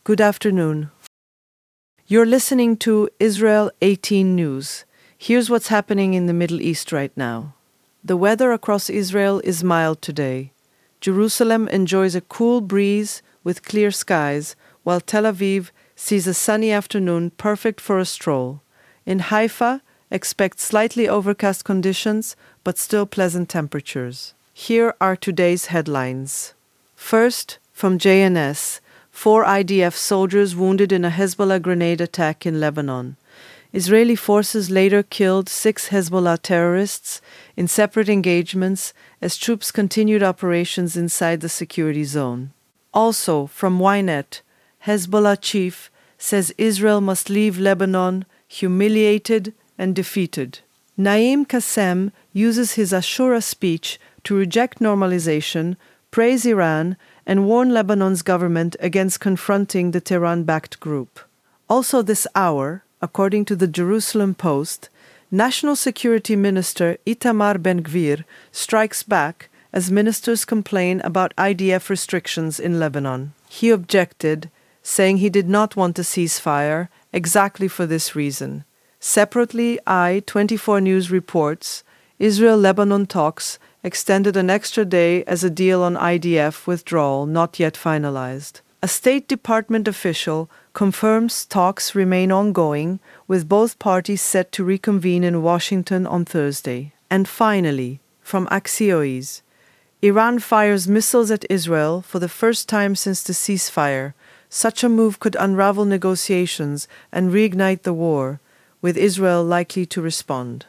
Good afternoon. You're listening to Israel 18 News. Here's what's happening in the Middle East right now. The weather across Israel is mild today. Jerusalem enjoys a cool breeze with clear skies, while Tel Aviv sees a sunny afternoon perfect for a stroll. In Haifa, expect slightly overcast conditions, but still pleasant temperatures. Here are today's headlines. First, from JNS, 4 IDF soldiers wounded in a Hezbollah grenade attack in Lebanon. Israeli forces later killed 6 Hezbollah terrorists in separate engagements as troops continued operations inside the security zone. Also, from Ynet, Hezbollah chief says Israel must leave Lebanon humiliated and defeated. Naim Qassem uses his Ashura speech to reject normalization, praise Iran, and warn Lebanon's government against confronting the Tehran-backed group. Also this hour, according to the Jerusalem Post, National Security Minister Itamar Ben-Gvir strikes back as ministers complain about IDF restrictions in Lebanon. He objected, saying he did not want a ceasefire exactly for this reason. Separately, I-24 News reports Israel-Lebanon talks extended an extra day as a deal on IDF withdrawal not yet finalized. A State Department official confirms talks remain ongoing, with both parties set to reconvene in Washington on Thursday. And finally, from Axios, Iran fires missiles at Israel for the first time since the ceasefire. Such a move could unravel negotiations and reignite the war, with Israel likely to respond.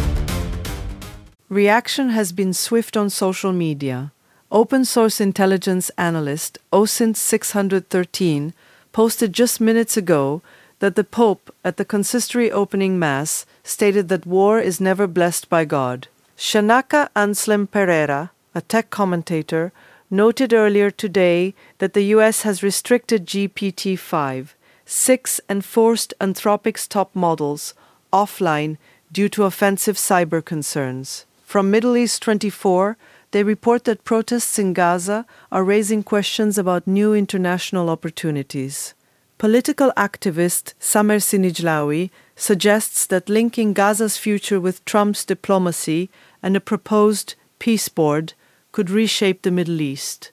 Reaction has been swift on social media. Open-source intelligence analyst OSINT613 posted just minutes ago that the Pope at the consistory opening Mass stated that war is never blessed by God. Shanaka Anselm Pereira, a tech commentator, noted earlier today that the U.S. has restricted GPT-5, 6 enforced Anthropic's top models, offline due to offensive cyber concerns. From Middle East 24, they report that protests in Gaza are raising questions about new international opportunities. Political activist Samer Sinijlawi suggests that linking Gaza's future with Trump's diplomacy and a proposed peace board could reshape the Middle East.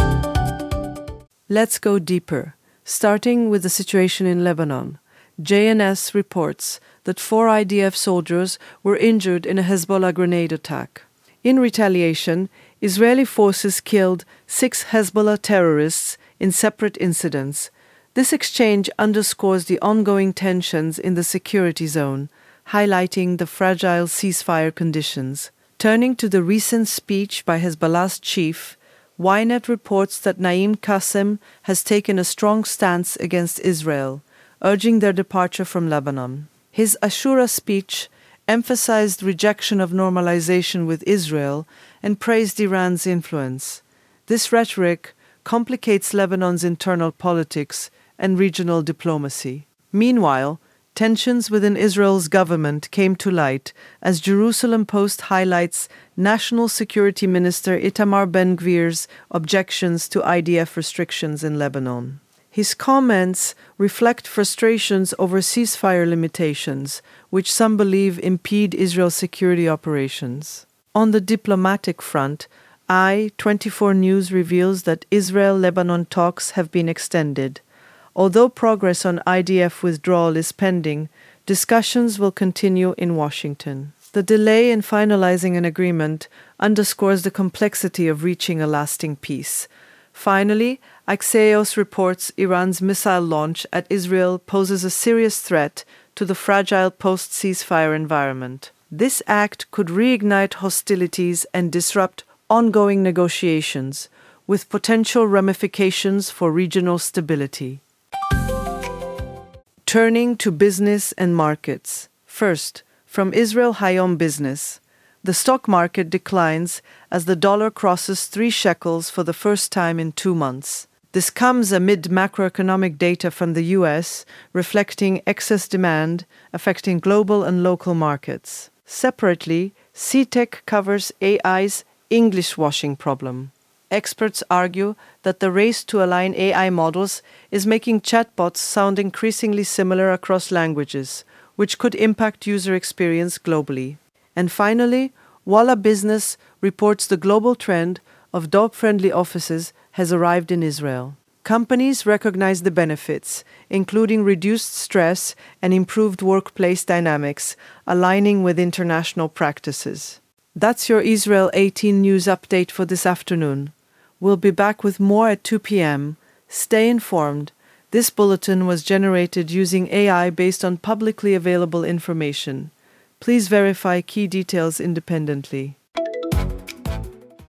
Let's go deeper, starting with the situation in Lebanon. JNS reports that 4 IDF soldiers were injured in a Hezbollah grenade attack. In retaliation, Israeli forces killed 6 Hezbollah terrorists in separate incidents. This exchange underscores the ongoing tensions in the security zone, highlighting the fragile ceasefire conditions. Turning to the recent speech by Hezbollah's chief, Ynet reports that Naim Qassem has taken a strong stance against Israel, urging their departure from Lebanon. His Ashura speech emphasized rejection of normalization with Israel and praised Iran's influence. This rhetoric complicates Lebanon's internal politics and regional diplomacy. Meanwhile, tensions within Israel's government came to light as Jerusalem Post highlights National Security Minister Itamar Ben-Gvir's objections to IDF restrictions in Lebanon. His comments reflect frustrations over ceasefire limitations, which some believe impede Israel's security operations. On the diplomatic front, I-24 News reveals that Israel-Lebanon talks have been extended. Although progress on IDF withdrawal is pending, discussions will continue in Washington. The delay in finalizing an agreement underscores the complexity of reaching a lasting peace. Finally, Axios reports Iran's missile launch at Israel poses a serious threat to the fragile post-ceasefire environment. This act could reignite hostilities and disrupt ongoing negotiations, with potential ramifications for regional stability. Turning to business and markets. First, from Israel Hayom Business. The stock market declines as the dollar crosses 3 shekels for the first time in 2 months. This comes amid macroeconomic data from the U.S. reflecting excess demand affecting global and local markets. Separately, CTEC covers AI's English washing problem. Experts argue that the race to align AI models is making chatbots sound increasingly similar across languages, which could impact user experience globally. And finally, Walla Business reports the global trend of dog-friendly offices has arrived in Israel. Companies recognize the benefits, including reduced stress and improved workplace dynamics, aligning with international practices. That's your Israel 18 news update for this afternoon. We'll be back with more at 2 p.m. Stay informed. This bulletin was generated using AI based on publicly available information. Please verify key details independently.